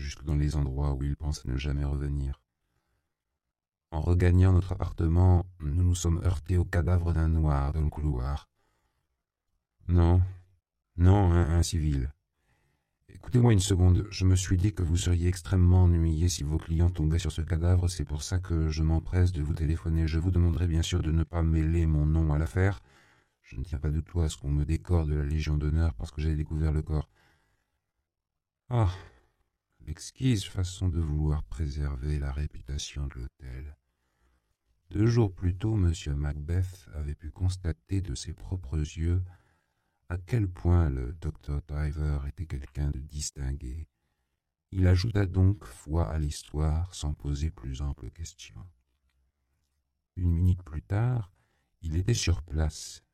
jusque dans les endroits où il pensait ne jamais revenir. En regagnant notre appartement, nous nous sommes heurtés au cadavre d'un noir dans le couloir. Non, non, un civil. Écoutez-moi une seconde, je me suis dit que vous seriez extrêmement ennuyé si vos clients tombaient sur ce cadavre, c'est pour ça que je m'empresse de vous téléphoner. Je vous demanderai bien sûr de ne pas mêler mon nom à l'affaire. Je ne tiens pas du tout à ce qu'on me décore de la Légion d'honneur parce que j'ai découvert le corps. Ah, l'exquise façon de vouloir préserver la réputation de l'hôtel. 2 jours plus tôt, M. Macbeth avait pu constater de ses propres yeux à quel point le Dr. Driver était quelqu'un de distingué. Il ajouta donc foi à l'histoire sans poser plus ample question. 1 minute plus tard, il était sur place